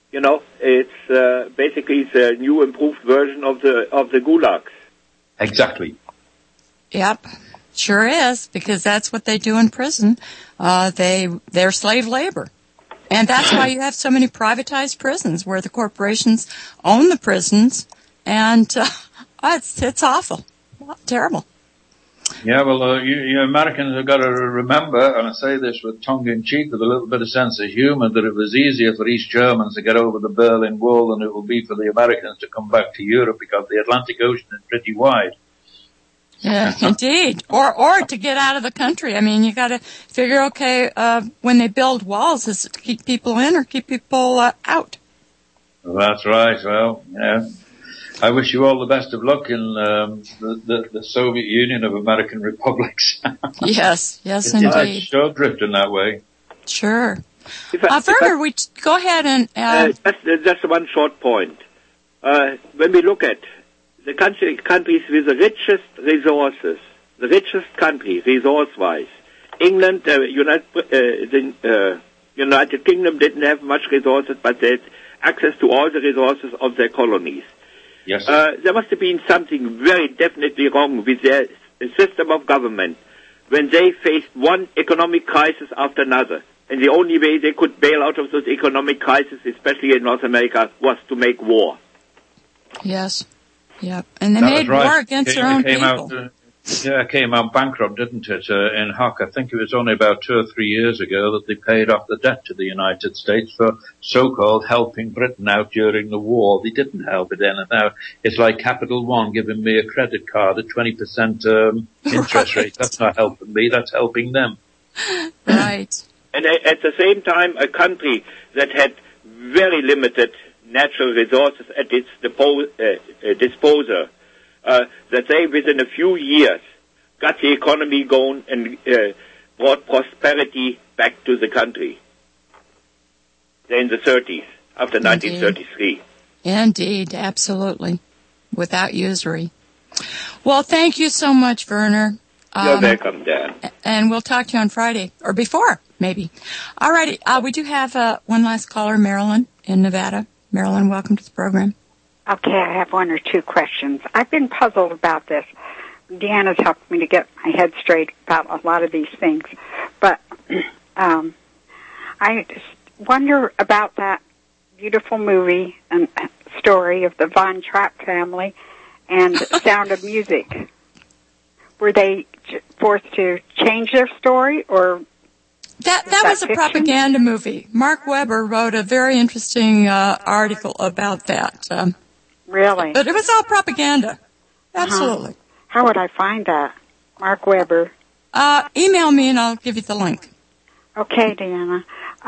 it's basically the new improved version of the gulags. Exactly. Yep, sure is, because that's what they do in prison. They're slave labor. And that's why you have so many privatized prisons where the corporations own the prisons, and it's awful. Terrible. Yeah, well, you Americans have got to remember, and I say this with tongue-in-cheek, with a little bit of sense of humour, that it was easier for East Germans to get over the Berlin Wall than it will be for the Americans to come back to Europe, because the Atlantic Ocean is pretty wide. Yeah, indeed. Or to get out of the country. I mean, you got to figure, okay, when they build walls, is it to keep people in or keep people out? Well, that's right. Well, I wish you all the best of luck in the Soviet Union of American Republics. Yes, indeed. It's sure drifting that way. Sure. Werner, go ahead and... just one short point. When we look at the countries with the richest resources, the richest country, resource-wise, England, the United Kingdom didn't have much resources, but they had access to all the resources of their colonies. Yes. There must have been something very definitely wrong with their system of government when they faced one economic crisis after another. And the only way they could bail out of those economic crises, especially in North America, was to make war. Yes. Yep. And they made war against their own people. It came out bankrupt, didn't it, in Huck? I think it was only about 2 or 3 years ago that they paid off the debt to the United States for so-called helping Britain out during the war. They didn't help it in and now. It's like Capital One giving me a credit card at 20% interest rate. That's not helping me, that's helping them. Right. And at the same time, a country that had very limited natural resources at its disposal, that they, within a few years, got the economy going and brought prosperity back to the country. In the 30s, after 1933. Indeed, absolutely. Without usury. Well, thank you so much, Werner. You're welcome, Dan. And we'll talk to you on Friday, or before, maybe. All righty. We do have one last caller, Marilyn in Nevada. Marilyn, welcome to the program. Okay, I have one or two questions. I've been puzzled about this. Deanna's helped me to get my head straight about a lot of these things. But I just wonder about that beautiful movie and story of the Von Trapp family and Sound of Music. Were they forced to change their story, or that was a propaganda movie? Mark Webber wrote a very interesting article about that. Really? But it was all propaganda. Absolutely. How would I find that? Mark Webber. Email me and I'll give you the link. Okay, Deanna.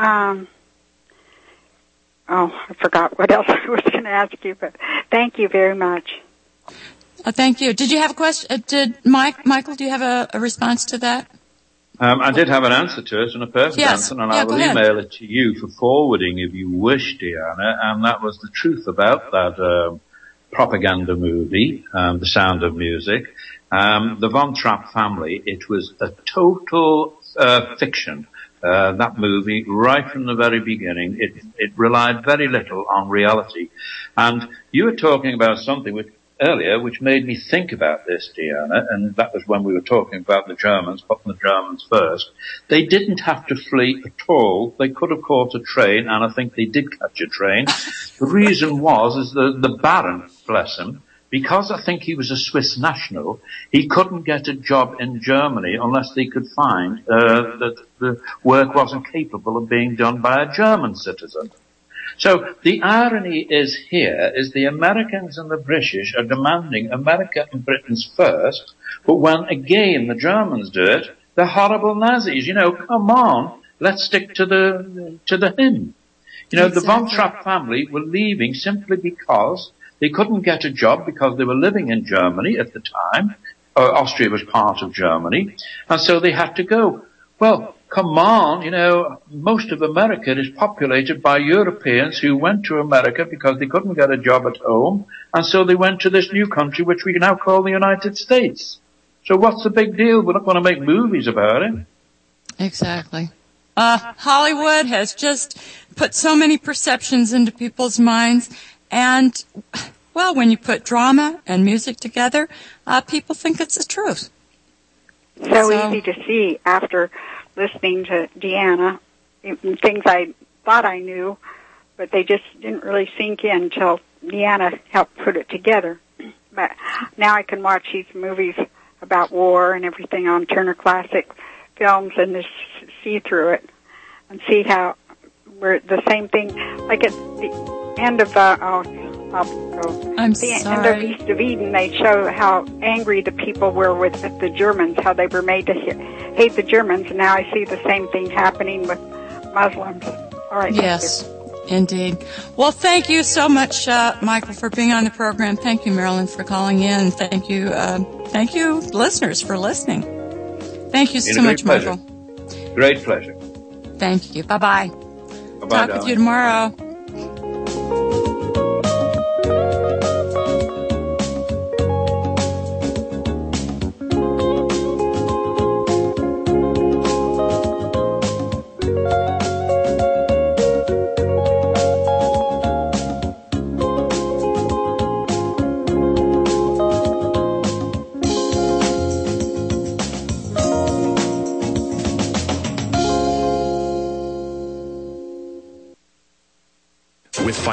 I forgot what else I was going to ask you, but thank you very much. Thank you. Did you have a question? Michael, do you have a response to that? I did have an answer to it, and a perfect answer, and I will email it to you for forwarding if you wish, Deanna, and that was the truth about that propaganda movie, The Sound of Music. The Von Trapp family, it was a total fiction. That movie, right from the very beginning, it relied very little on reality. And you were talking about something earlier which made me think about this, Deanna, and that was when we were talking about the Germans, putting the Germans first. They didn't have to flee at all. They could have caught a train, and I think they did catch a train. The reason is the Baron, bless him, because I think he was a Swiss national, he couldn't get a job in Germany unless they could find that the work wasn't capable of being done by a German citizen. So the irony is the Americans and the British are demanding America and Britain's first, but when again the Germans do it, they're horrible Nazis. Come on, let's stick to the hymn. The Von Trapp family were leaving simply because they couldn't get a job because they were living in Germany at the time. Austria was part of Germany, and so they had to go. Well, come on, most of America is populated by Europeans who went to America because they couldn't get a job at home, and so they went to this new country which we now call the United States. So what's the big deal? We're not going to make movies about it. Exactly. Hollywood has just put so many perceptions into people's minds, and, well, when you put drama and music together, people think it's the truth. So easy to see after listening to Deanna, things I thought I knew, but they just didn't really sink in until Deanna helped put it together. But now I can watch these movies about war and everything on Turner Classic Films and just see through it and see how we're the same thing. Like at the end of end of East of Eden, they show how angry the people were with the Germans, how they were made to hate the Germans, and now I see the same thing happening with Muslims. All right. Yes, indeed. Well, thank you so much, Michael, for being on the program. Thank you, Marilyn, for calling in. Thank you, listeners, for listening. Thank you so much, Michael. Great pleasure. Thank you. Bye-bye. Bye-bye, Talk with you tomorrow.